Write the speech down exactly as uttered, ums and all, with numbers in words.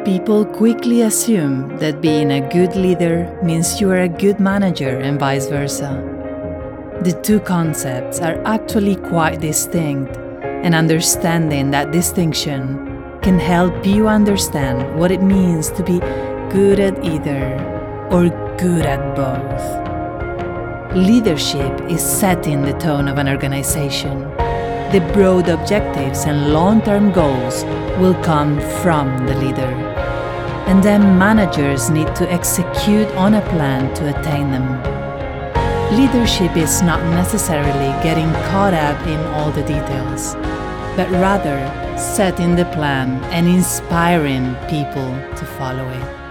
People quickly assume that being a good leader means you are a good manager and vice versa. The two concepts are actually quite distinct, and understanding that distinction can help you understand what it means to be good at either or good at both. Leadership is setting the tone of an organization. The broad objectives and long-term goals will come from the leader, and then managers need to execute on a plan to attain them. Leadership is not necessarily getting caught up in all the details, but rather setting the plan and inspiring people to follow it.